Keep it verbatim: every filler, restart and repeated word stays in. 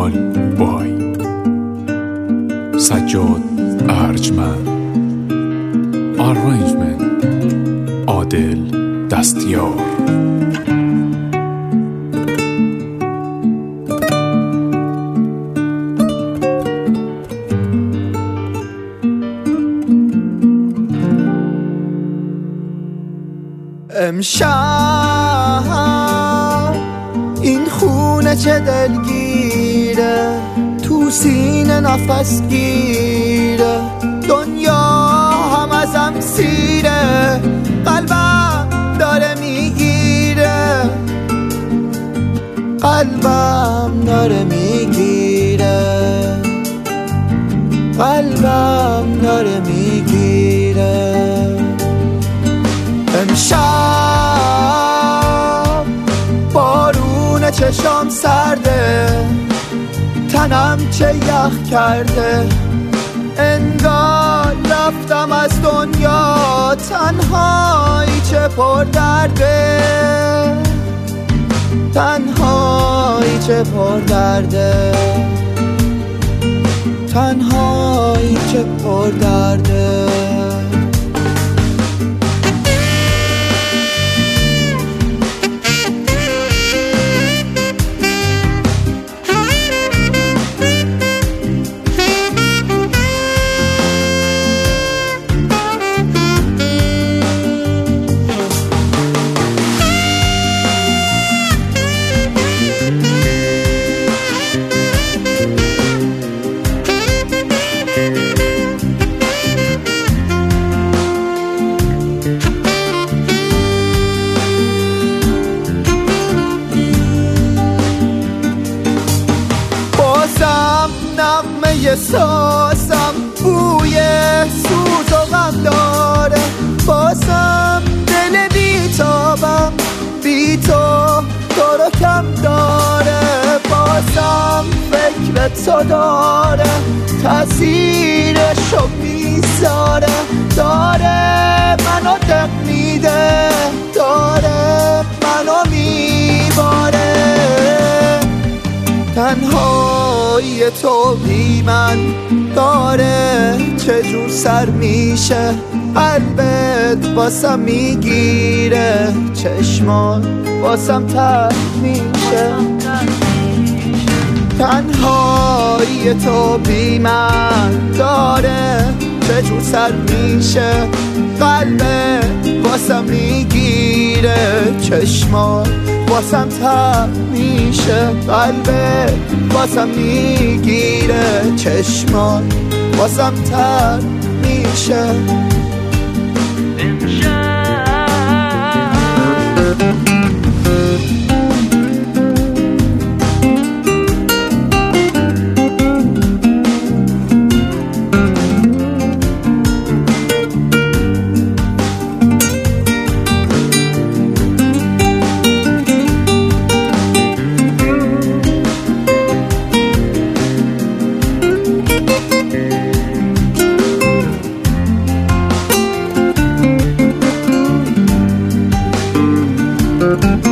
آل بای سجاد ارجمند، آرنجمنت عادل دستیار. امشب این خونه چه دلگیره، تو سینه نفس گیره، دنیا هم ازم سیره، قلبم داره میگیره، قلبم داره میگیره، قلبم داره میگیره. امشب بارون چشام سرده، تنم چه یخ کرده، انگار رفتم از دنیا، تنهایی چه پر درده، تنهایی چه پر درده، تنهایی چه پر درده. نغمه سازم بوی سوز و غم داره، بازم دل بیتابم بی تو تو رو کم داره، بازم فکر تو داره تأثیرشو میذاره، داره منو دق میده، داره منو میباره. تنهایی تو بی من داره چجور سر میشه، قلبت واسم میگیره، چشمان واسم تر میشه. تنهایی تو بی من داره چجور سر میشه، قلبت واسم میگیره، چشمان واسم تر میشه، قلبت واسم میگیره، چشمان واسم تر میشه. Thank you.